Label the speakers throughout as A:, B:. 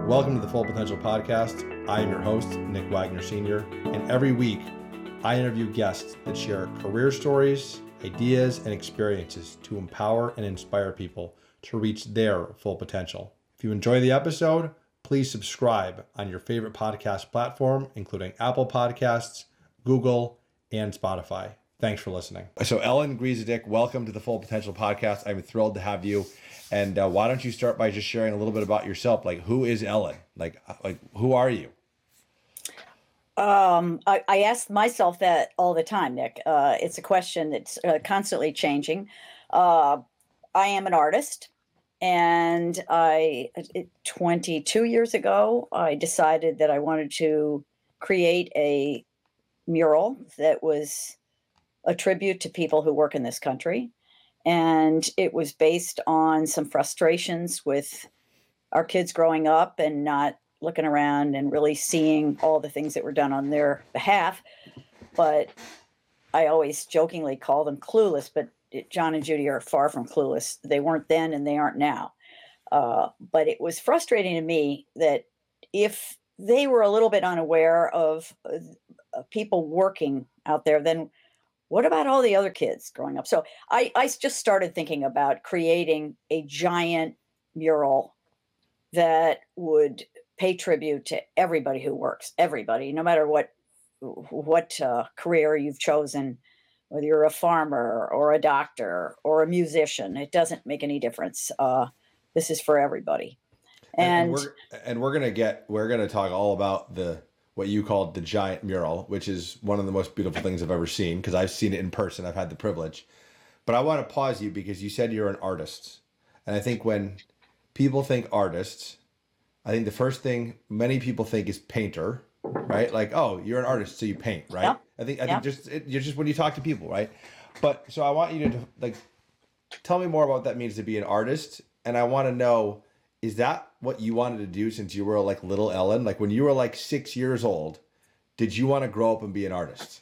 A: Welcome to the Full Potential Podcast. I am your host, Nick Wagner Sr., and every week I interview guests that share career stories, ideas, and experiences to empower and inspire people to reach their full potential. If you enjoy the episode, please subscribe on your favorite podcast platform, including Apple Podcasts, Google, and Spotify. Thanks for listening. So Ellen Griesedick, welcome to the Full Potential Podcast. I'm thrilled to have you. And why don't you start by just sharing a little bit about yourself? Like, who is Ellen? Like who are you?
B: I ask myself that all the time, Nick. It's a question that's constantly changing. I am an artist, and 22 years ago, I decided that I wanted to create a mural that was a tribute to people who work in this country. And it was based on some frustrations with our kids growing up and not looking around and really seeing all the things that were done on their behalf. But I always jokingly call them clueless, but John and Judy are far from clueless. They weren't then and they aren't now. But it was frustrating to me that if they were a little bit unaware of people working out there, then what about all the other kids growing up? So I just started thinking about creating a giant mural that would pay tribute to everybody who works, everybody, no matter what career you've chosen, whether you're a farmer or a doctor or a musician, it doesn't make any difference. This is for everybody. And
A: we're gonna talk all about what you called the giant mural, which is one of the most beautiful things I've ever seen, because I've seen it in person. I've had the privilege. But I want to pause you because you said you're an artist. And I think when people think artists, I think the first thing many people think is painter, right? Like, oh, you're an artist, so you paint, right?
B: Yep.
A: I think you're just when you talk to people, right? But so I want you to tell me more about what that means to be an artist. And I want to know, is that what you wanted to do since you were like little Ellen? Like when you were like 6 years old, did you want to grow up and be an artist?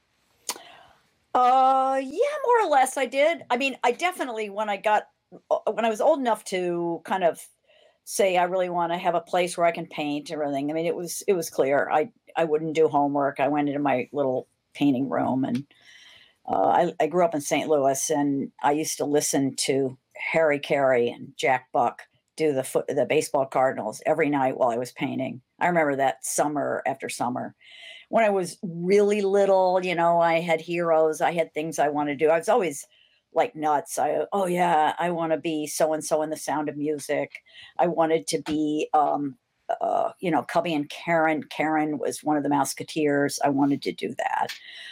B: Yeah, more or less I did. I mean, I definitely, when I was old enough to kind of say I really want to have a place where I can paint and everything. I mean, it was clear. I wouldn't do homework. I went into my little painting room, and I grew up in St. Louis, and I used to listen to Harry Carey and Jack Buck do the baseball Cardinals every night while I was painting. I remember that summer after summer. When I was really little, I had heroes. I had things I wanted to do. I was always like nuts. I want to be so-and-so in The Sound of Music. I wanted to be, Cubby and Karen. Karen was one of the Mouseketeers. I wanted to do that.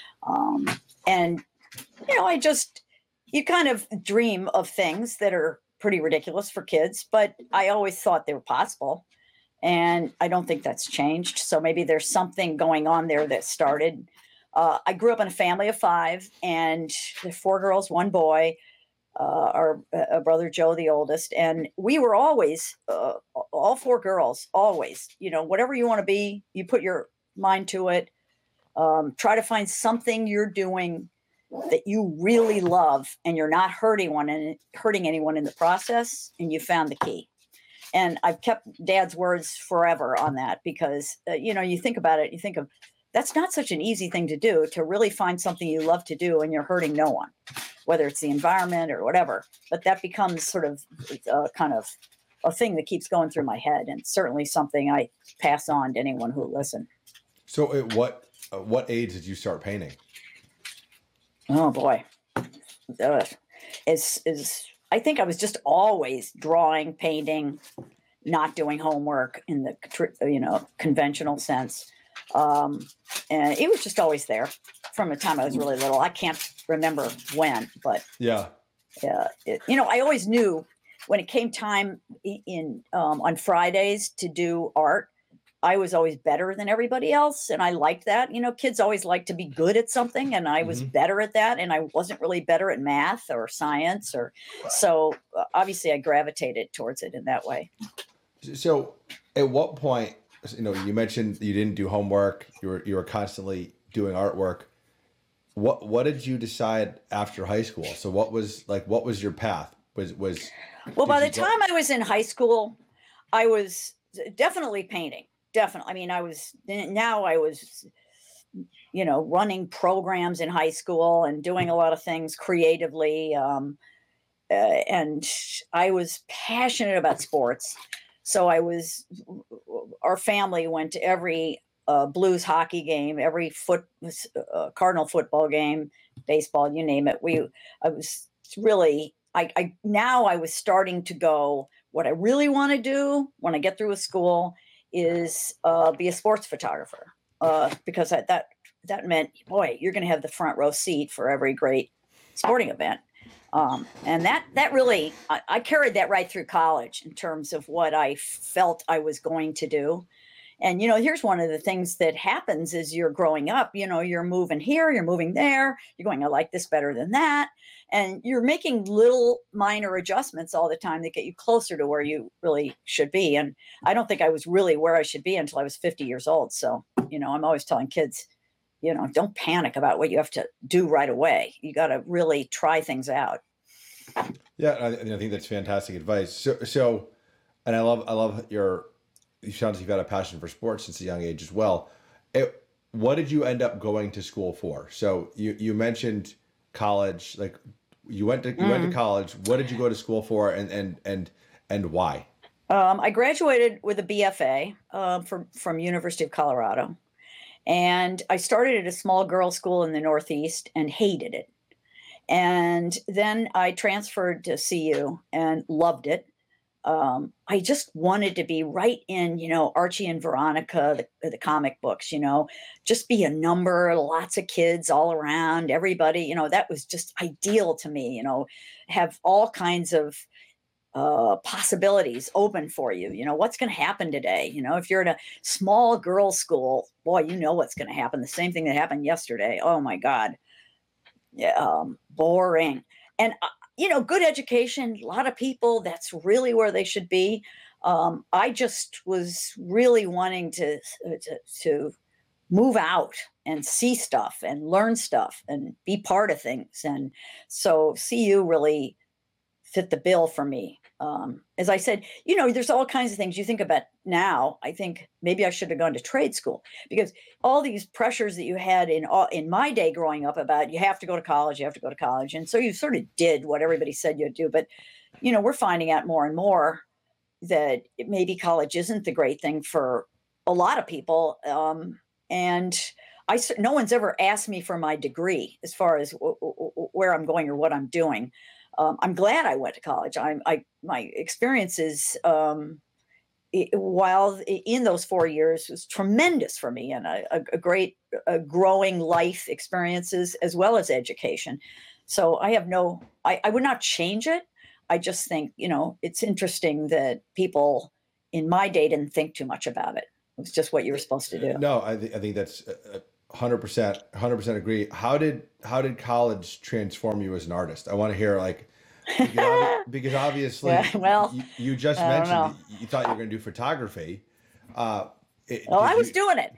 B: You kind of dream of things that are pretty ridiculous for kids, but I always thought they were possible. And I don't think that's changed. So maybe there's something going on there that started. I grew up in a family of 5, and there's 4 girls, 1 boy, our brother Joe, the oldest. And we were always, all 4 girls, always, whatever you want to be, you put your mind to it. Try to find something you're doing that you really love, and you're not hurting anyone in the process, and you found the key. And I've kept Dad's words forever on that, because you think about it, you think of, that's not such an easy thing to do, to really find something you love to do and you're hurting no one, whether it's the environment or whatever. But that becomes sort of kind of a thing that keeps going through my head, and certainly something I pass on to anyone who will listen.
A: So at what age did you start painting?
B: Oh boy. I think I was just always drawing, painting, not doing homework in the conventional sense. And it was just always there from the time I was really little. I can't remember when, but
A: yeah.
B: I always knew when it came time on Fridays to do art, I was always better than everybody else. And I liked that. Kids always like to be good at something. And I was better at that. And I wasn't really better at math or science. So obviously I gravitated towards it in that way.
A: So at what point, you mentioned you didn't do homework. You were constantly doing artwork. What did you decide after high school? So what was your path? By the time
B: I was in high school, I was definitely painting. Definitely. I mean, I was, running programs in high school and doing a lot of things creatively. And I was passionate about sports. So our family went to every Blues hockey game, every Cardinal football game, baseball, you name it. I was really, now I was starting to go, what I really want to do when I get through with school is be a sports photographer. Because that meant, boy, you're going to have the front row seat for every great sporting event. And that really, I carried that right through college in terms of what I felt I was going to do. And, here's one of the things that happens as you're growing up, you're moving here, you're moving there, you're going, I like this better than that. And you're making little minor adjustments all the time that get you closer to where you really should be. And I don't think I was really where I should be until I was 50 years old. So, I'm always telling kids, don't panic about what you have to do right away. You got to really try things out.
A: Yeah, I think that's fantastic advice. So, and I love you sound like you've had a passion for sports since a young age as well. What did you end up going to school for? So you mentioned college, like you went to college. What did you go to school for, and why?
B: I graduated with a BFA from University of Colorado. And I started at a small girls' school in the Northeast and hated it. And then I transferred to CU and loved it. I just wanted to be right in, Archie and Veronica, the comic books, just be a number, lots of kids all around, everybody, that was just ideal to me, have all kinds of possibilities open for you. What's going to happen today? If you're at a small girls' school, boy, what's going to happen. The same thing that happened yesterday. Oh my God. Yeah, boring. And good education, a lot of people, that's really where they should be. I just was really wanting to move out and see stuff and learn stuff and be part of things. And so CU really fit the bill for me. As I said, there's all kinds of things you think about now. I think maybe I should have gone to trade school, because all these pressures that you had in my day growing up about you have to go to college, and so you sort of did what everybody said you'd do. But we're finding out more and more that maybe college isn't the great thing for a lot of people. And no one's ever asked me for my degree as far as where I'm going or what I'm doing. I'm glad I went to college. My experiences while in those 4 years was tremendous for me, and a great growing life experiences as well as education. So I would not change it. I just think, it's interesting that people in my day didn't think too much about it. It was just what you were supposed to do.
A: No, I think that's 100% agree. How did college transform you as an artist? I want to hear, because obviously,
B: yeah, well,
A: you just mentioned that you thought you were going to do photography.
B: I was doing it.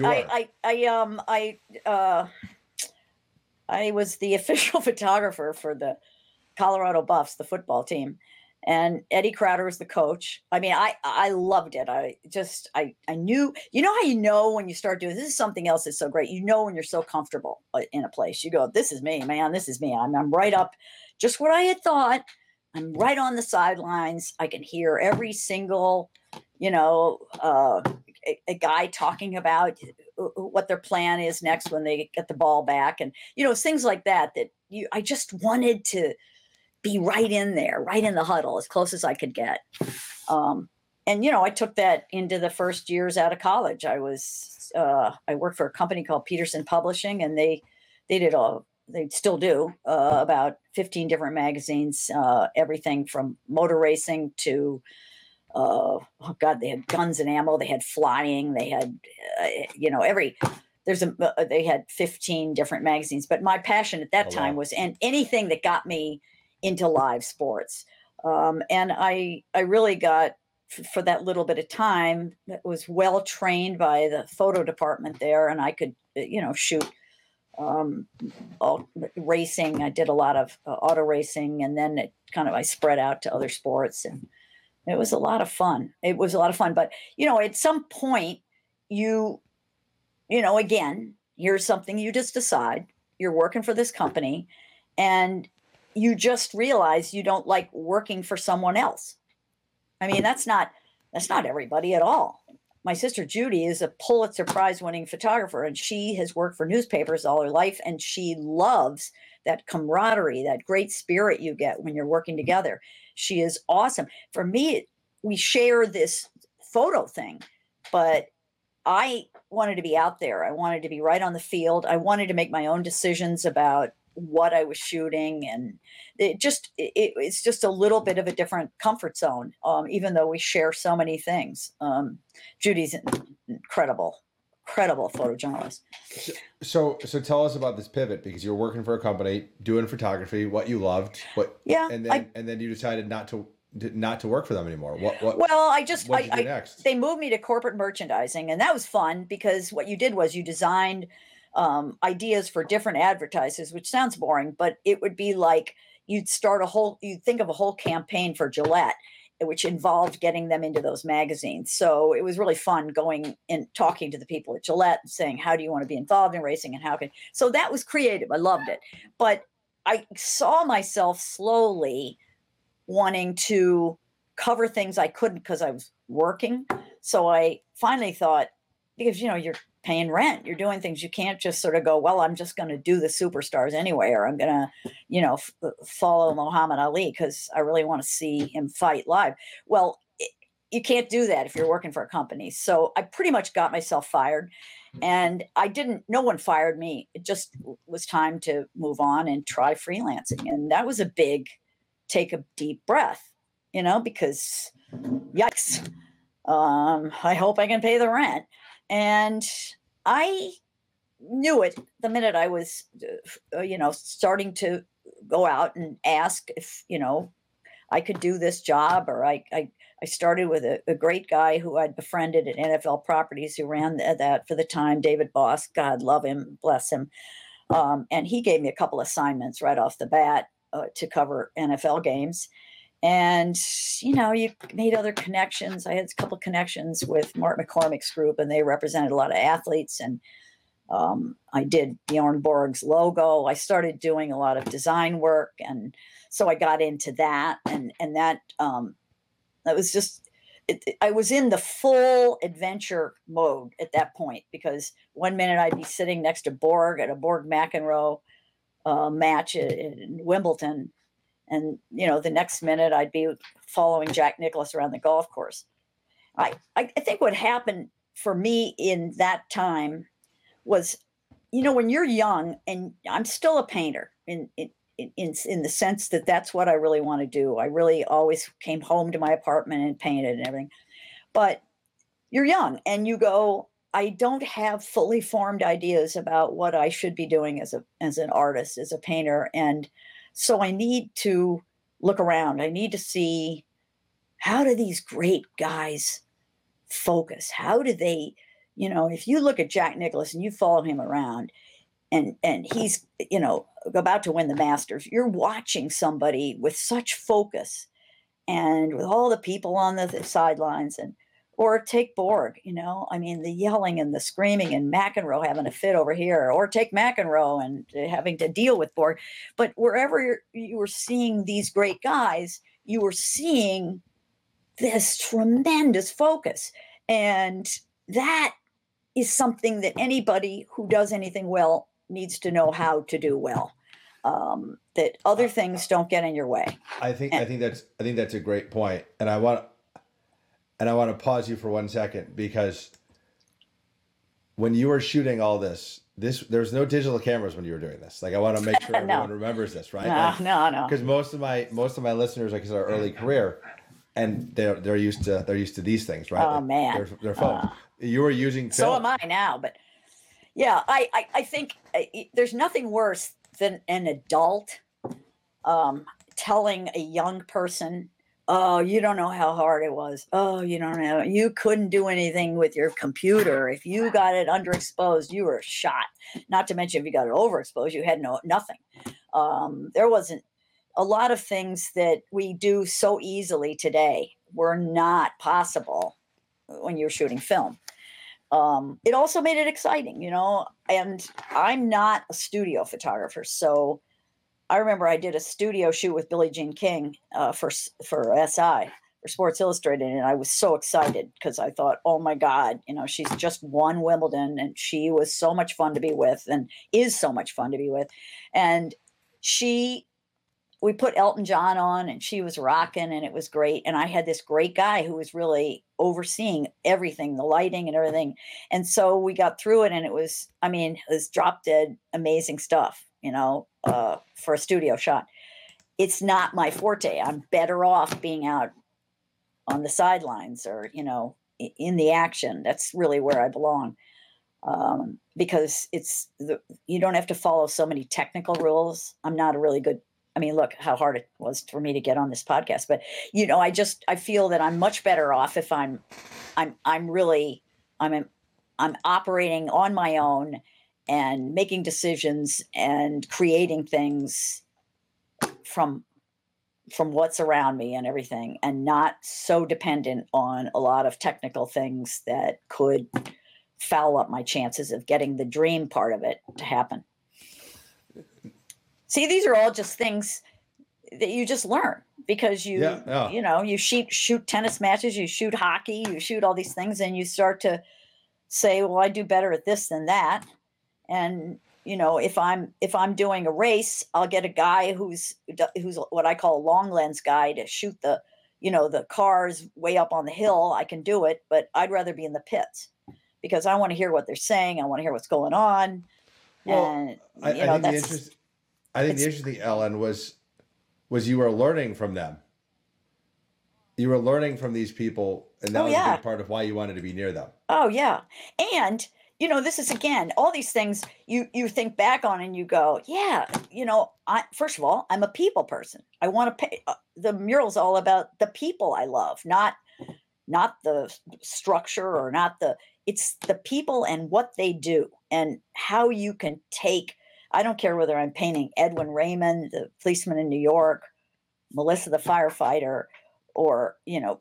B: I was the official photographer for the Colorado Buffs, the football team. And Eddie Crowder was the coach. I mean, I loved it. I knew, how when you start doing, this is something else that's so great. When you're so comfortable in a place, you go, this is me, man, this is me. I'm right up, just what I had thought. I'm right on the sidelines. I can hear every single, a guy talking about what their plan is next when they get the ball back. And, things like that I just wanted to be right in there, right in the huddle, as close as I could get. And, I took that into the first years out of college. I worked for a company called Peterson Publishing, and they still do about 15 different magazines, everything from motor racing to, they had guns and ammo, they had flying, they had, they had 15 different magazines. But my passion at that time was anything that got me into live sports. And I really got, for that little bit of time, that was well trained by the photo department there. And I could, shoot racing. I did a lot of auto racing, and then I spread out to other sports. And It was a lot of fun. It was a lot of fun. But, at some point, you, again, here's something you just decide you're working for this company and you just realize you don't like working for someone else. I mean, that's not everybody at all. My sister Judy is a Pulitzer Prize winning photographer, and she has worked for newspapers all her life, and she loves that camaraderie, that great spirit you get when you're working together. She is awesome. For me, we share this photo thing, but I wanted to be out there. I wanted to be right on the field. I wanted to make my own decisions about what I was shooting, and it's just a little bit of a different comfort zone. Even though we share so many things. Judy's an incredible, incredible photojournalist.
A: So tell us about this pivot, because you're working for a company doing photography, what you loved,
B: Yeah,
A: and then you decided not to work for them anymore. What
B: well,
A: what did you do next?
B: they moved me to corporate merchandising, and that was fun because what you did was you designed ideas for different advertisers, which sounds boring, but it would be like you'd think of a whole campaign for Gillette, which involved getting them into those magazines. So it was really fun going and talking to the people at Gillette and saying, how do you want to be involved in racing, and so that was creative. I loved it. But I saw myself slowly wanting to cover things I couldn't because I was working. So I finally thought, because you're paying rent, you're doing things, you can't just sort of go, well, I'm just going to do the superstars anyway, or I'm going to follow Muhammad Ali because I really want to see him fight live. Well, you can't do that if you're working for a company. So I pretty much got myself fired, and no one fired me. It just was time to move on and try freelancing. And that was a big take a deep breath, because yikes, I hope I can pay the rent. And I knew it the minute I was, starting to go out and ask if, I could do this job. Or I started with a great guy who I'd befriended at NFL Properties, who ran that for the time, David Boss, God love him, bless him. And he gave me a couple assignments right off the bat to cover NFL games. And, you made other connections. I had a couple connections with Mark McCormick's group, and they represented a lot of athletes. And I did Bjorn Borg's logo. I started doing a lot of design work. And so I got into that. And that was just, I was in the full adventure mode at that point, because one minute I'd be sitting next to Borg at a Borg McEnroe match in Wimbledon. And, the next minute I'd be following Jack Nicklaus around the golf course. I think what happened for me in that time was, when you're young, and I'm still a painter in the sense that that's what I really want to do. I really always came home to my apartment and painted and everything. But you're young and you go, I don't have fully formed ideas about what I should be doing as an artist, as a painter. And so I need to look around. I need to see, how do these great guys focus? How do they, if you look at Jack Nicklaus and you follow him around, and he's, about to win the Masters, you're watching somebody with such focus, and with all the people on the sidelines. Or take Borg, the yelling and the screaming, and McEnroe having a fit over here, or take McEnroe and having to deal with Borg. But wherever you were seeing these great guys, you were seeing this tremendous focus. And that is something that anybody who does anything well needs to know how to do well. That other things don't get in your way.
A: I think that's a great point. And I want to pause you for 1 second, because when you were shooting all this, there's no digital cameras when you were doing this. Like, I want to make sure everyone remembers this, right?
B: No.
A: Because most of my listeners, like, is our early career, and they're used to these things, right?
B: Oh, man,
A: their phones. You were using film.
B: So am I now, but yeah, I think there's nothing worse than an adult telling a young person, oh, you don't know how hard it was. Oh, you don't know. You couldn't do anything with your computer. If you got it underexposed, you were shot. Not to mention, if you got it overexposed, you had nothing. There wasn't a lot of things that we do so easily today were not possible when you're shooting film. It also made it exciting, and I'm not a studio photographer. So I remember I did a studio shoot with Billie Jean King for SI, for Sports Illustrated, and I was so excited because I thought, oh my God, she's just won Wimbledon, and she was so much fun to be with, and is so much fun to be with. And we put Elton John on, and she was rocking, and it was great. And I had this great guy who was really overseeing everything, the lighting and everything. And so we got through it, and it was drop dead amazing stuff, for a studio shot. It's not my forte. I'm better off being out on the sidelines or, in the action. That's really where I belong. Because you don't have to follow so many technical rules. I'm not a really good, look how hard it was for me to get on this podcast, but I feel that I'm much better off if I'm operating on my own and making decisions and creating things from what's around me and everything, and not so dependent on a lot of technical things that could foul up my chances of getting the dream part of it to happen. See, these are all just things that you just learn because you shoot tennis matches, you shoot hockey, you shoot all these things, and you start to say, well, I do better at this than that. And, if I'm doing a race, I'll get a guy who's what I call a long lens guy to shoot the cars way up on the hill. I can do it, but I'd rather be in the pits because I want to hear what they're saying. I want to hear what's going on.
A: Well,
B: and
A: I think the interesting, Ellen, was you were learning from them. You were learning from these people, and that was a big part of why you wanted to be near them.
B: Oh, yeah. And, this is, again, all these things you think back on and you go, yeah, first of all, I'm a people person. I want to pay. The mural's all about the people I love, not the structure or it's the people and what they do and how you can take. I don't care whether I'm painting Edwin Raymond, the policeman in New York, Melissa the firefighter, or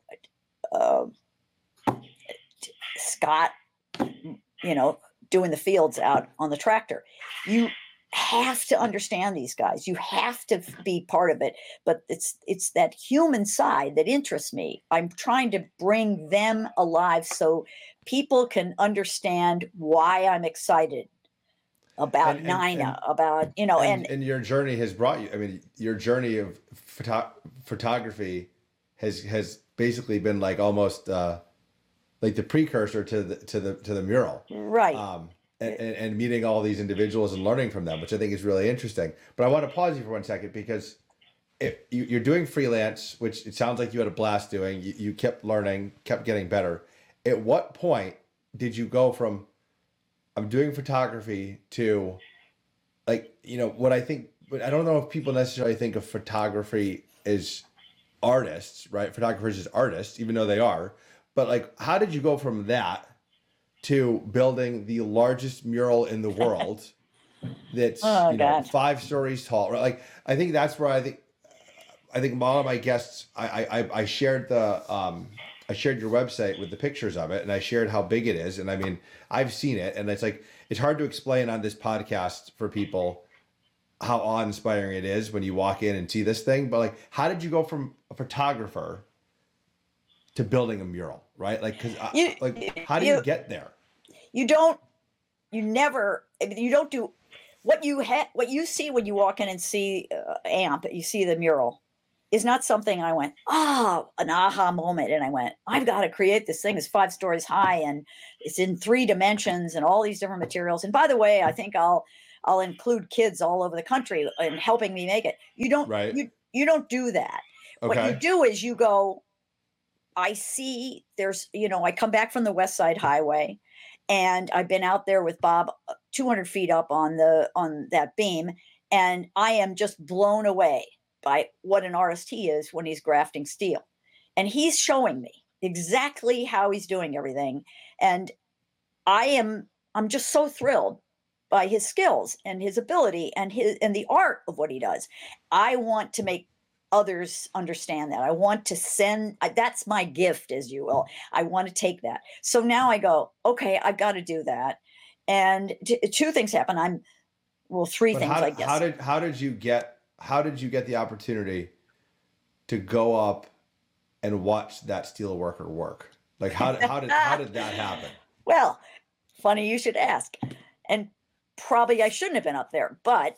B: Scott, doing the fields out on the tractor. You have to understand these guys. You have to be part of it. But it's that human side that interests me. I'm trying to bring them alive so people can understand why I'm excited about Nina, about,
A: and your journey has brought you, your journey of photography has basically been like almost like the precursor to the mural.
B: Right.
A: And meeting all these individuals and learning from them, which I think is really interesting. But I want to pause you for 1 second because if you're doing freelance, which it sounds like you had a blast doing, you kept learning, kept getting better. At what point did you go from I'm doing photography to what I think, but I don't know if people necessarily think of photography as artists, right? Photographers as artists, even though they are. But how did you go from that to building the largest mural in the world that's 5 stories tall, right? I think that's where I think a lot of my guests, I shared I shared your website with the pictures of it, and I shared how big it is. And I've seen it, and it's hard to explain on this podcast for people how awe-inspiring it is when you walk in and see this thing. But how did you go from a photographer to building a mural, right? How do you get there?
B: You don't do what you see when you walk in and see AMP, you see the mural is not something I went, an aha moment. And I went, I've got to create this thing. It's 5 stories high and it's in 3 dimensions and all these different materials. And by the way, I think I'll include kids all over the country in helping me make it. You don't, right. You don't do that. Okay. What you do is you go, I see there's, I come back from the West Side Highway and I've been out there with Bob 200 feet up on that beam. And I am just blown away by what an artist he is when he's grafting steel. And he's showing me exactly how he's doing everything. And I'm just so thrilled by his skills and his ability and the art of what he does. I want to make others understand that. I want to send, that's my gift, as you will. I want to take that. So now I go, okay, I've got to do that. And two things happen. Three
A: But
B: things, I guess.
A: how did you get the opportunity to go up and watch that steel worker work? Like how did that happen?
B: Well, funny you should ask. And probably I shouldn't have been up there, but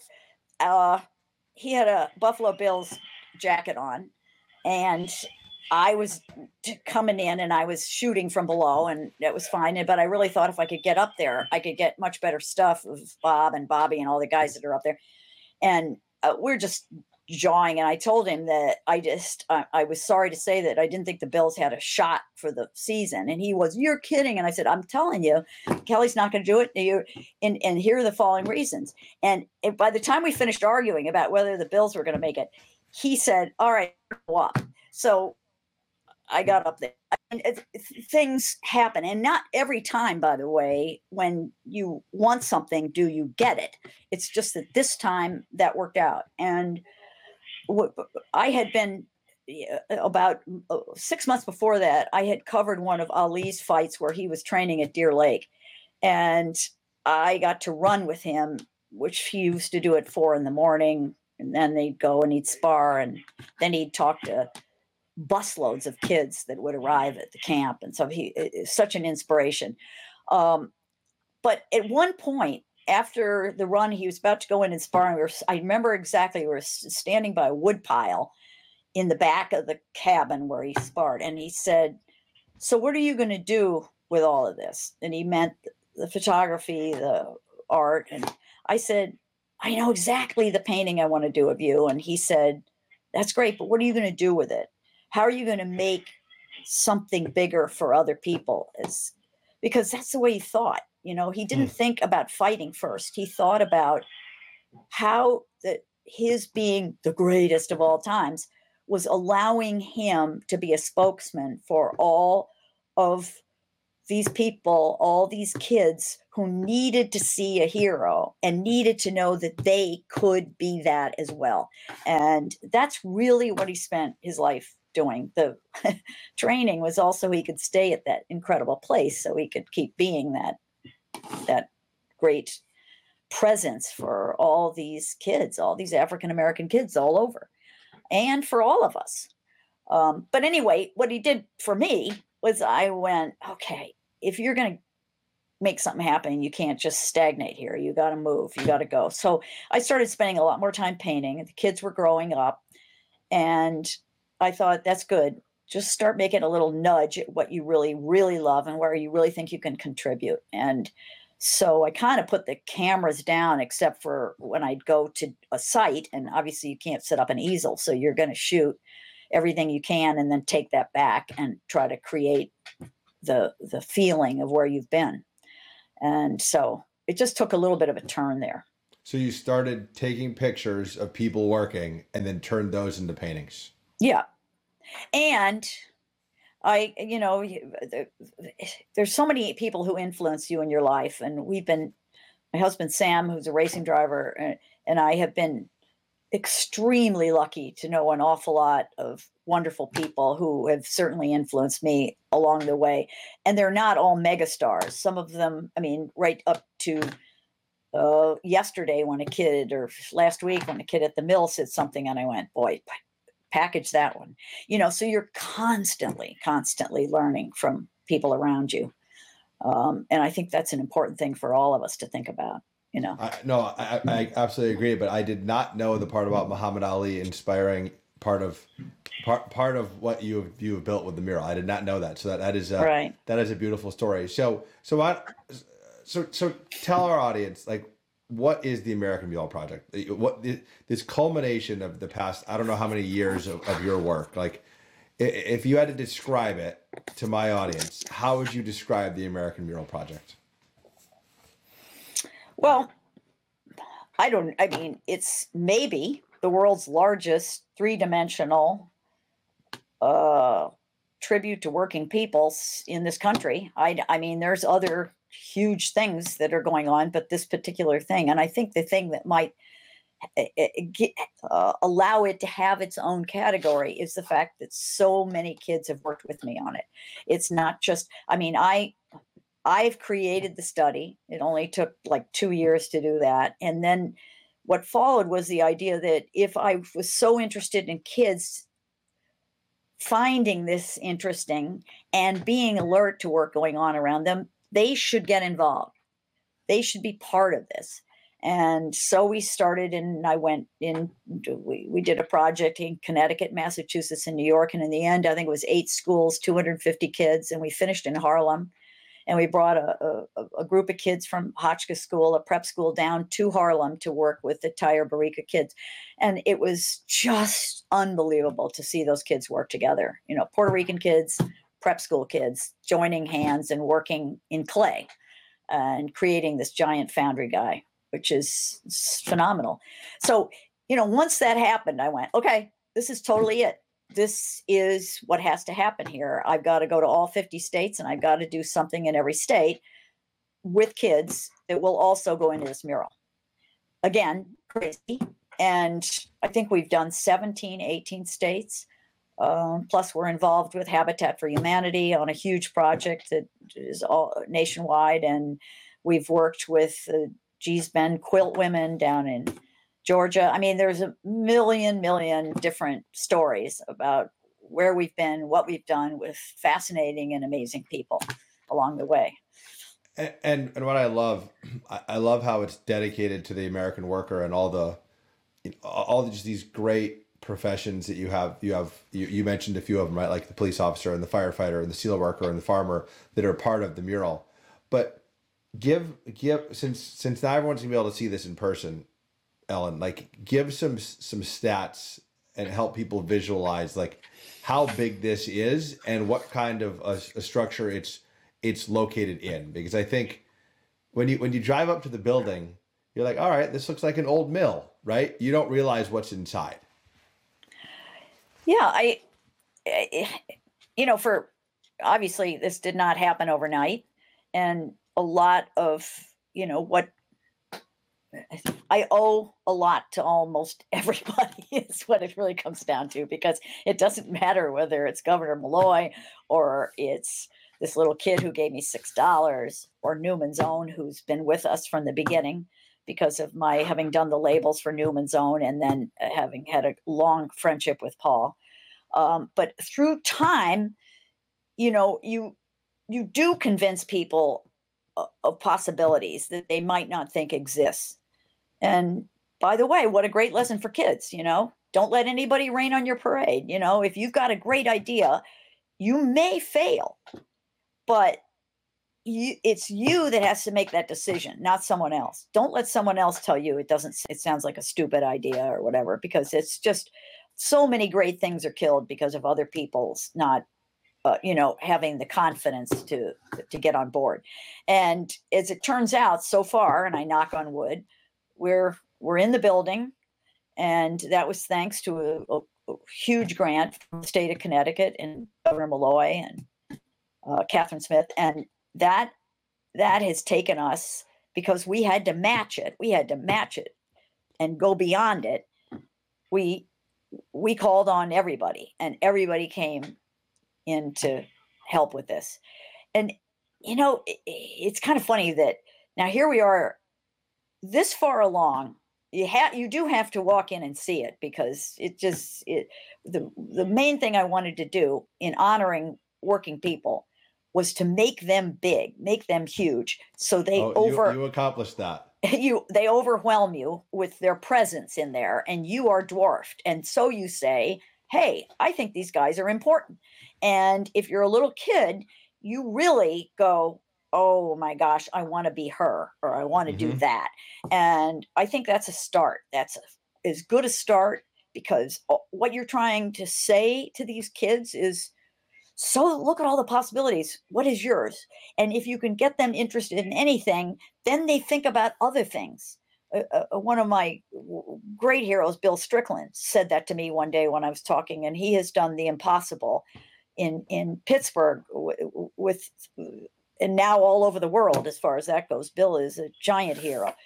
B: he had a Buffalo Bills jacket on, and I was coming in and I was shooting from below, and it was fine. But I really thought if I could get up there, I could get much better stuff of Bob and Bobby and all the guys that are up there. And we're just jawing. And I told him that I was sorry to say that I didn't think the Bills had a shot for the season. And he was, you're kidding. And I said, I'm telling you, Kelly's not going to do it. And here are the following reasons. And by the time we finished arguing about whether the Bills were going to make it, he said, all right, go up. So I got up there. Things happen. And not every time, by the way, when you want something, do you get it? It's just that this time that worked out. And I had been about 6 months before that, I had covered one of Ali's fights where he was training at Deer Lake. And I got to run with him, which he used to do at 4 a.m. And then they'd go and he'd spar. And then he'd talk to busloads of kids that would arrive at the camp. And so he is such an inspiration. But at one point, after the run, he was about to go in and spar. I remember exactly, we were standing by a wood pile in the back of the cabin where he sparred. And he said, so what are you going to do with all of this? And he meant the photography, the art. And I said, I know exactly the painting I want to do of you. And he said, that's great, but what are you going to do with it? How are you going to make something bigger for other people? Because that's the way he thought. He didn't think about fighting first. He thought about how his being the greatest of all times was allowing him to be a spokesman for all of these people, all these kids who needed to see a hero and needed to know that they could be that as well. And that's really what he spent his life doing. The training was also he could stay at that incredible place so he could keep being that great presence for all these kids, all these African-American kids all over, and for all of us. But anyway, what he did for me was I went, okay, if you're going to make something happen, you can't just stagnate here. You got to move. You got to go. So I started spending a lot more time painting. The kids were growing up, and I thought, that's good. Just start making a little nudge at what you really, really love and where you really think you can contribute. And so I kind of put the cameras down, except for when I'd go to a site, and obviously you can't set up an easel. So you're going to shoot everything you can and then take that back and try to create the feeling of where you've been. And so it just took a little bit of a turn there.
A: So you started taking pictures of people working and then turned those into paintings.
B: Yeah. And there's so many people who influence you in your life. And my husband, Sam, who's a racing driver, and I have been extremely lucky to know an awful lot of wonderful people who have certainly influenced me along the way. And they're not all megastars. Some of them, right up to yesterday or last week when a kid at the mill said something and I went, boy, package that one. So you're constantly learning from people around you. And I think that's an important thing for all of us to think about.
A: I absolutely agree, but I did not know the part about Muhammad Ali inspiring part of what you have built with the mural. I did not know that. So that is right. That is a beautiful story. So tell our audience, like, what is the American Mural Project? This culmination of the past, I don't know how many years of your work. Like, if you had to describe it to my audience, how would you describe the American Mural Project?
B: Well, it's maybe the world's largest three-dimensional tribute to working people in this country. There's other huge things that are going on, but this particular thing, and I think the thing that might allow it to have its own category is the fact that so many kids have worked with me on it. It's not just, I mean, I've created the study. It only took like 2 years to do that. And then what followed was the idea that if I was so interested in kids finding this interesting and being alert to work going on around them, they should get involved. They should be part of this. And so we started, and I went in, we did a project in Connecticut, Massachusetts, and New York. And in the end, I think it was 8 schools, 250 kids. And we finished in Harlem. And we brought a group of kids from Hotchkiss School, a prep school, down to Harlem to work with the Tyre Barika kids. And it was just unbelievable to see those kids work together. You know, Puerto Rican kids, prep school kids, joining hands and working in clay and creating this giant foundry guy, which is phenomenal. So, you know, once that happened, I went, okay, this is totally it. This is what has to happen here. I've got to go to all 50 states, and I've got to do something in every state with kids that will also go into this mural. Again, crazy. And I think we've done 17, 18 states. Plus, we're involved with Habitat for Humanity on a huge project that is all nationwide. And we've worked with Gee's Bend Quilt Women down in Georgia. I mean, there's a million different stories about where we've been, what we've done with fascinating and amazing people along the way.
A: And what I love how it's dedicated to the American worker and all just these great professions that you have. You mentioned a few of them, right? Like the police officer and the firefighter and the steel worker and the farmer that are part of the mural. But since now everyone's gonna be able to see this in person, Ellen, like give some stats and help people visualize like how big this is and what kind of a structure it's located in. Because I think when you drive up to the building, you're like, all right, this looks like an old mill, right? You don't realize what's inside.
B: Yeah, you know, for obviously this did not happen overnight, and a lot of, you know, what I owe a lot to almost everybody is what it really comes down to, because it doesn't matter whether it's Governor Malloy or it's this little kid who gave me $6 or Newman's Own, who's been with us from the beginning because of my having done the labels for Newman's Own and then having had a long friendship with Paul. But through time, you know, you do convince people of possibilities that they might not think exists. And by the way, what a great lesson for kids, you know, don't let anybody rain on your parade. You know, if you've got a great idea, you may fail, but it's you that has to make that decision, not someone else. Don't let someone else tell you it sounds like a stupid idea or whatever, because it's just so many great things are killed because of other people's not, you know, having the confidence to get on board. And as it turns out so far, and I knock on wood, we're in the building, and that was thanks to a huge grant from the state of Connecticut and Governor Malloy and Catherine Smith, and that has taken us, because we had to match it. We had to match it and go beyond it. We called on everybody, and everybody came in to help with this. And you know, it's kind of funny that now here we are, this far along. You do have to walk in and see it, because the main thing I wanted to do in honoring working people was to make them big, make them huge, so they
A: you accomplished that.
B: They overwhelm you with their presence in there, and you are dwarfed. And so you say, hey, I think these guys are important. And if you're a little kid, you really go, oh my gosh, I want to be her, or I want to do that. And I think that's a start. That's as good a start, because what you're trying to say to these kids is, so look at all the possibilities. What is yours? And if you can get them interested in anything, then they think about other things. One of my great heroes, Bill Strickland, said that to me one day when I was talking, and he has done the impossible in Pittsburgh with and now all over the world as far as that goes. Bill is a giant hero.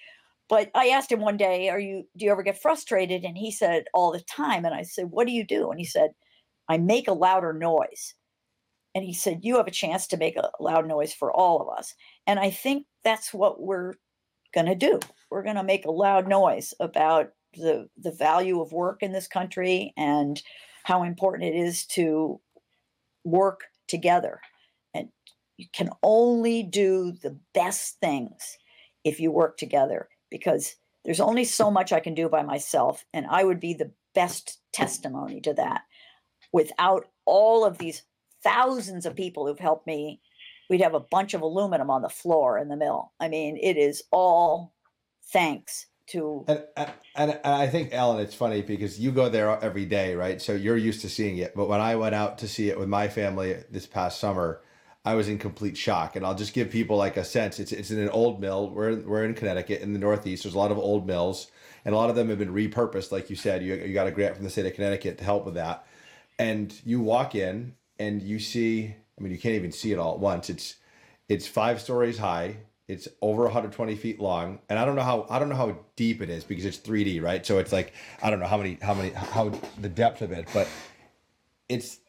B: But I asked him one day, do you ever get frustrated? And he said, all the time. And I said, what do you do? And he said, I make a louder noise. And he said, you have a chance to make a loud noise for all of us. And I think that's what we're going to do. We're going to make a loud noise about the value of work in this country and how important it is to work together. And you can only do the best things if you work together, because there's only so much I can do by myself. And I would be the best testimony to that. Without all of these thousands of people who've helped me, we'd have a bunch of aluminum on the floor in the mill. I mean, it is all thanks to.
A: And I think, Ellen, it's funny because you go there every day, right? So you're used to seeing it. But when I went out to see it with my family this past summer, I was in complete shock. And I'll just give people like a sense. It's in an old mill. We're in Connecticut in the Northeast. There's a lot of old mills, and a lot of them have been repurposed. Like you said, you got a grant from the state of Connecticut to help with that. And you walk in and you see, I mean, you can't even see it all at once. It's 5 stories high. It's over 120 feet long. And I don't know how deep it is because it's 3D, right? So it's like, I don't know how the depth of it, but it's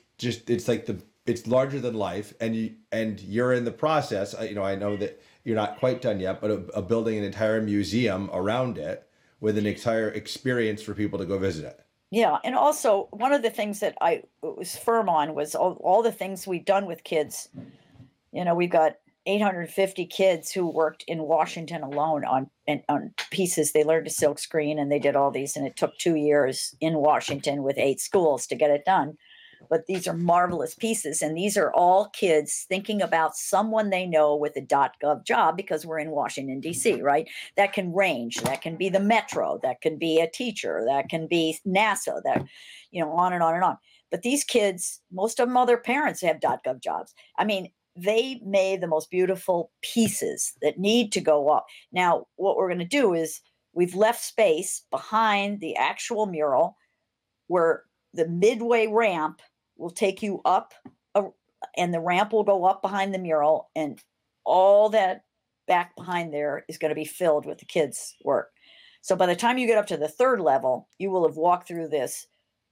A: it's larger than life. And you're in the process. I know that you're not quite done yet, but of building an entire museum around it with an entire experience for people to go visit it.
B: Yeah. And also, one of the things that I was firm on was all the things we've done with kids. We've got 850 kids who worked in Washington alone on pieces. They learned to silk screen and they did all these, and it took 2 years in Washington with 8 schools to get it done. But these are marvelous pieces, and these are all kids thinking about someone they know with a .gov job, because we're in Washington, D.C., right? That can range. That can be the Metro. That can be a teacher. That can be NASA. That, on and on and on. But these kids, most of them, other parents have .gov jobs. I mean, they made the most beautiful pieces that need to go up. Now, what we're going to do is we've left space behind the actual mural where the midway ramp will take you up, and the ramp will go up behind the mural, and all that back behind there is going to be filled with the kids' work. So by the time you get up to the 3rd level, you will have walked through this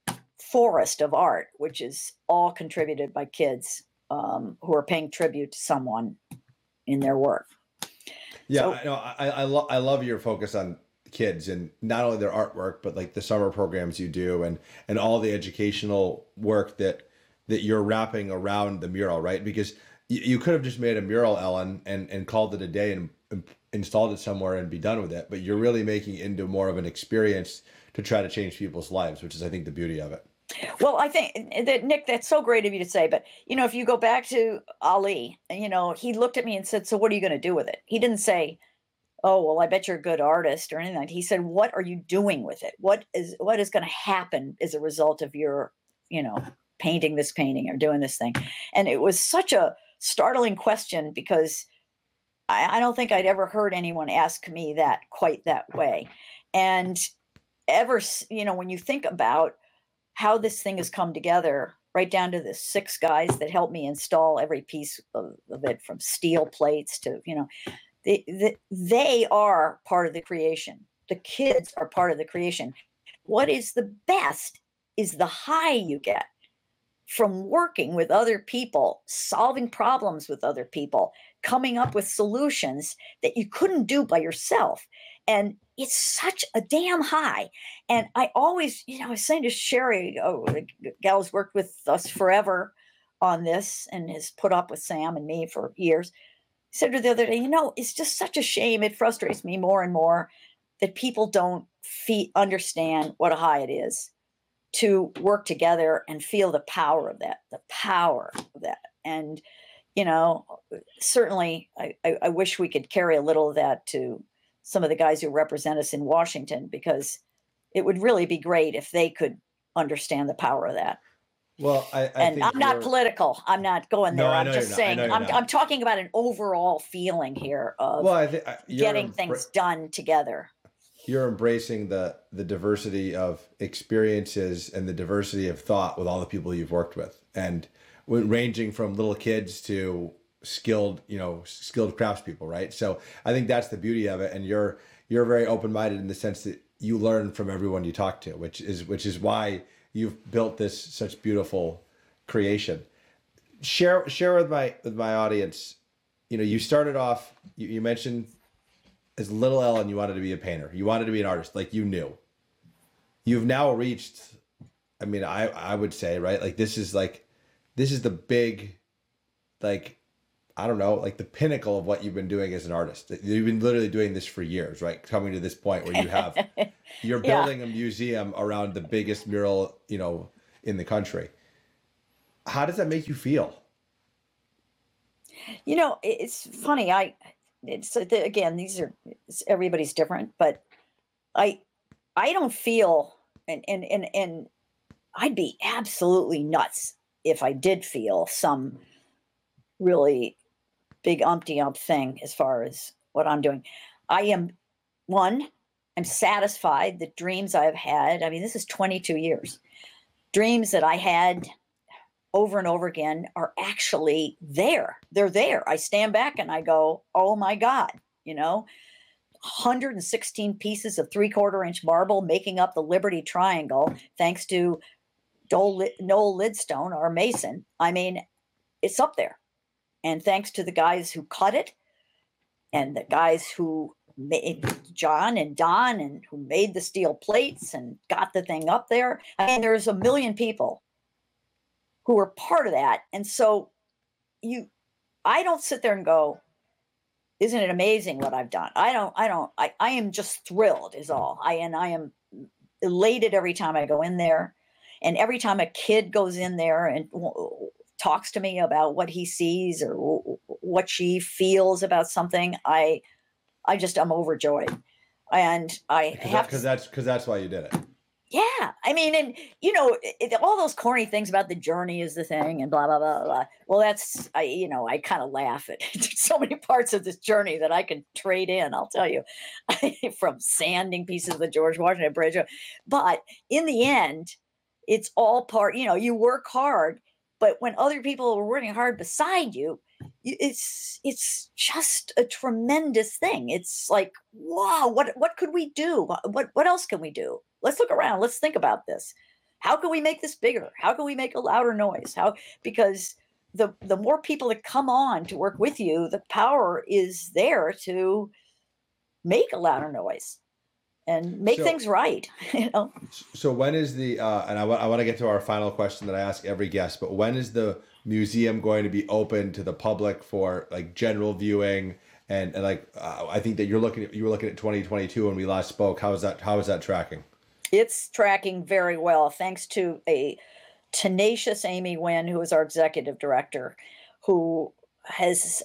B: forest of art, which is all contributed by kids who are paying tribute to someone in their work.
A: Yeah, so, I love your focus on kids and not only their artwork, but like the summer programs you do and all the educational work that you're wrapping around the mural, right? Because you could have just made a mural, Ellen, and called it a day and installed it somewhere and be done with it. But you're really making it into more of an experience to try to change people's lives, which is, I think, the beauty of it.
B: Well, I think that, Nick, that's so great of you to say. But, if you go back to Ali, he looked at me and said, so what are you going to do with it? He didn't say, oh, well, I bet you're a good artist or anything like that. He said, what are you doing with it? What is going to happen as a result of your, painting this painting or doing this thing? And it was such a startling question, because I don't think I'd ever heard anyone ask me that quite that way. And when you think about how this thing has come together, right down to the 6 guys that helped me install every piece of it, from steel plates to, they are part of the creation. The kids are part of the creation. What is the best is the high you get from working with other people, solving problems with other people, coming up with solutions that you couldn't do by yourself. And it's such a damn high. And I always, I was saying to Sherry, the gal's worked with us forever on this and has put up with Sam and me for years. I said to her the other day, it's just such a shame. It frustrates me more and more that people don't understand what a high it is to work together and feel the power of that, And, certainly I wish we could carry a little of that to some of the guys who represent us in Washington, because it would really be great if they could understand the power of that.
A: Well,
B: I'm not political. I'm not going there.
A: No,
B: I'm just saying, I'm talking about an overall feeling here of getting things done together.
A: You're embracing the diversity of experiences and the diversity of thought with all the people you've worked with, and ranging from little kids to skilled craftspeople, right? So I think that's the beauty of it. And you're you're very open-minded in the sense that you learn from everyone you talk to, which is why you've built this such beautiful creation. Share with my audience. You started off. You mentioned as little Ellen, you wanted to be a painter. You wanted to be an artist, like you knew. You've now reached. I mean, I would say, right, like this is the big, like, I don't know, like the pinnacle of what you've been doing as an artist. You've been literally doing this for years, right? Coming to this point where you're
B: Yeah.
A: building a museum around the biggest mural, in the country. How does that make you feel?
B: It's funny. Again, everybody's different, but I, I don't feel, and I'd be absolutely nuts if I did feel some really big umpty ump thing as far as what I'm doing. I am one, I'm satisfied that dreams I've had. I mean, this is 22 years. Dreams that I had over and over again are actually there. They're there. I stand back and I go, oh my God, 116 pieces of 3/4 inch marble making up the Liberty Triangle, thanks to Noel Lidstone, our mason. I mean, it's up there. And thanks to the guys who cut it and the guys who made John and Don and who made the steel plates and got the thing up there. I mean, there's a million people who were part of that. And so I don't sit there and go, isn't it amazing what I've done? I am just thrilled is all. I am elated every time I go in there. And every time a kid goes in there and talks to me about what he sees or what she feels about something, I'm overjoyed. And I have
A: because that's why you did it.
B: Yeah. I mean, and all those corny things about the journey is the thing and blah, blah, blah, blah. Well, I kind of laugh at so many parts of this journey that I can trade in, I'll tell you, from sanding pieces of the George Washington Bridge. But in the end, it's all part, you work hard, but when other people are working hard beside you, it's just a tremendous thing. It's like, wow, what could we do? What else can we do? Let's look around. Let's think about this. How can we make this bigger? How can we make a louder noise? Because the more people that come on to work with you, the power is there to make a louder noise and make things right.
A: So when is the and I want to get to our final question that I ask every guest, but when is the museum going to be open to the public for like general viewing and I think that you were looking at 2022 when we last spoke. How is that tracking?
B: It's tracking very well, thanks to a tenacious Amy Wynn, who is our executive director, who has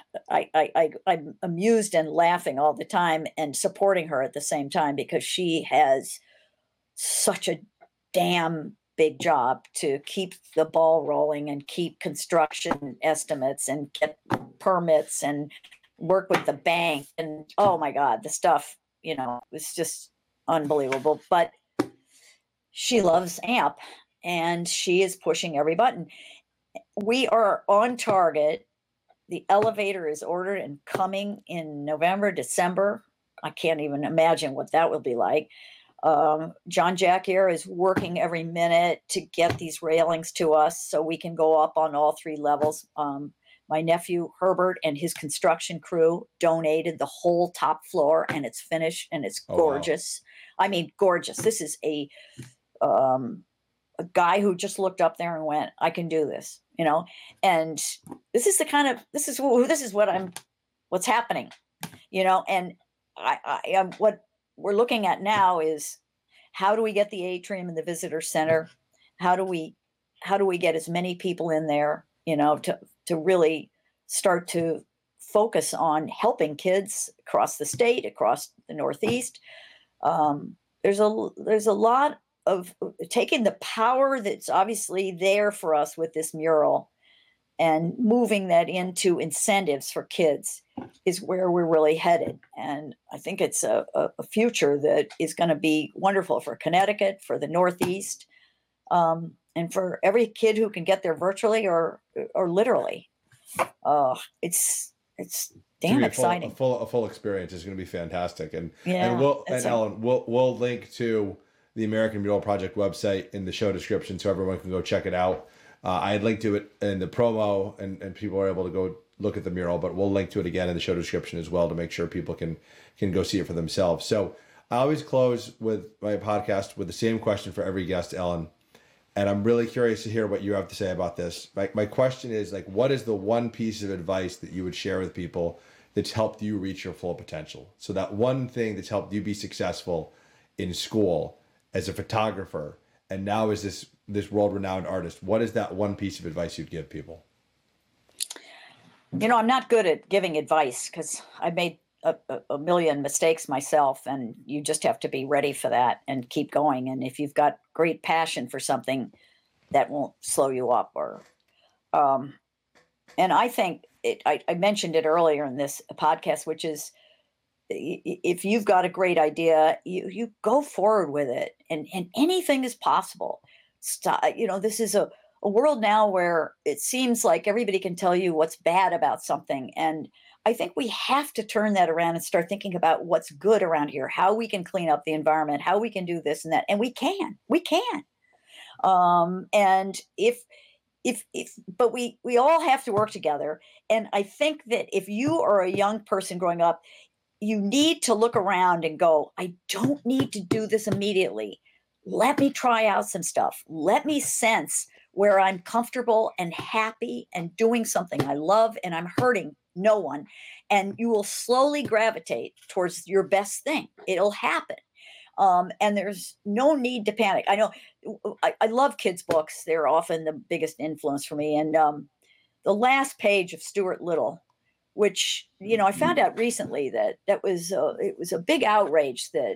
B: I'm amused and laughing all the time and supporting her at the same time because she has such a damn big job to keep the ball rolling and keep construction estimates and get permits and work with the bank. And oh my God, the stuff, it's just unbelievable. But she loves AMP and she is pushing every button. We are on target. The elevator is ordered and coming in November, December. I can't even imagine what that will be like. John Jackier is working every minute to get these railings to us so we can go up on all 3 levels. My nephew Herbert and his construction crew donated the whole top floor and it's finished and it's gorgeous. Wow. I mean, gorgeous. This is a guy who just looked up there and went, I can do this, and this is what's happening, and what we're looking at now is how do we get the atrium and the visitor center? How do we get as many people in there, to really start to focus on helping kids across the state, across the Northeast. There's a lot of taking the power that's obviously there for us with this mural and moving that into incentives for kids is where we're really headed. And I think it's a future that is going to be wonderful for Connecticut, for the Northeast, and for every kid who can get there virtually or literally. It's
A: It's gonna
B: damn
A: be
B: exciting.
A: a full experience. It's going to be fantastic. And
B: Yeah,
A: Ellen, we'll link to the American Mural Project website in the show description so everyone can go check it out. I had linked to it in the promo, and people are able to go look at the mural, but we'll link to it again in the show description as well to make sure people can go see it for themselves. So I always close with my podcast with the same question for every guest, Ellen. And I'm really curious to hear what you have to say about this. My question is, like, what is the one piece of advice that you would share with people that's helped you reach your full potential? So that one thing that's helped you be successful in school as a photographer, and now as this world-renowned artist, what is that one piece of advice you'd give people?
B: I'm not good at giving advice because I made a million mistakes myself, and you just have to be ready for that and keep going. And if you've got great passion for something, that won't slow you up. And I think I mentioned it earlier in this podcast, which is if you've got a great idea, you go forward with it, and anything is possible. This is a world now where it seems like everybody can tell you what's bad about something. And I think we have to turn that around and start thinking about what's good around here, how we can clean up the environment, how we can do this and that. And we can. And but we all have to work together. And I think that if you are a young person growing up, you need to look around and go, I don't need to do this immediately. Let me try out some stuff. Let me sense where I'm comfortable and happy and doing something I love, and I'm hurting no one. And you will slowly gravitate towards your best thing. It'll happen. And there's no need to panic. I know I love kids' books. They're often the biggest influence for me. And the last page of Stuart Little, which, I found out recently that it was a big outrage that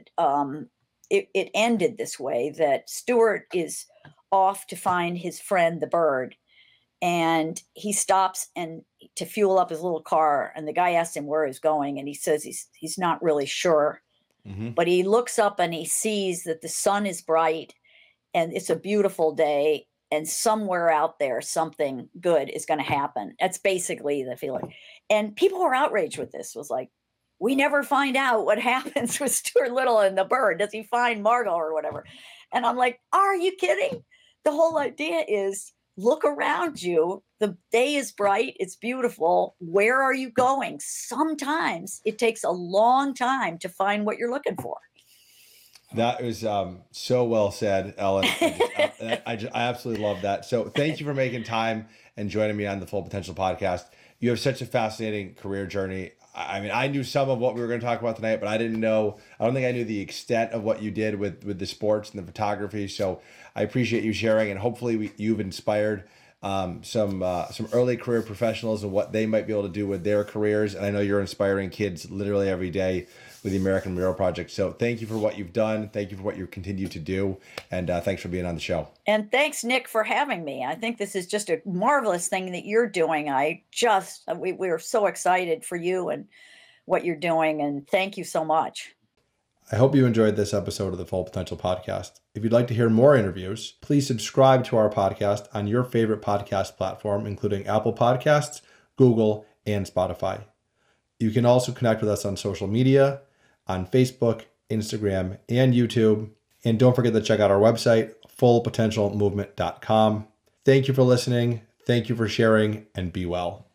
B: it ended this way, that Stuart is off to find his friend, the bird. And he stops and to fuel up his little car. And the guy asks him where he's going. And he says he's not really sure. Mm-hmm. But he looks up and he sees that the sun is bright and it's a beautiful day. And somewhere out there, something good is going to happen. That's basically the feeling. And people were outraged with this. It was like, we never find out what happens with Stuart Little and the bird. Does he find Margot or whatever? And I'm like, are you kidding? The whole idea is look around you. The day is bright. It's beautiful. Where are you going? Sometimes it takes a long time to find what you're looking for.
A: That was so well said, Ellen. I absolutely love that. So thank you for making time and joining me on the Full Potential podcast. You have such a fascinating career journey. I mean, I knew some of what we were going to talk about tonight, but I don't think I knew the extent of what you did with the sports and the photography. So I appreciate you sharing, and hopefully you've inspired some early career professionals and what they might be able to do with their careers. And I know you're inspiring kids literally every day with the American Mural Project. So thank you for what you've done. Thank you for what you continue to do. And thanks for being on the show.
B: And thanks, Nick, for having me. I think this is just a marvelous thing that you're doing. We're so excited for you and what you're doing. And thank you so much.
A: I hope you enjoyed this episode of the Full Potential Podcast. If you'd like to hear more interviews, please subscribe to our podcast on your favorite podcast platform, including Apple Podcasts, Google, and Spotify. You can also connect with us on social media, on Facebook, Instagram, and YouTube. And don't forget to check out our website, fullpotentialmovement.com. Thank you for listening. Thank you for sharing, and be well.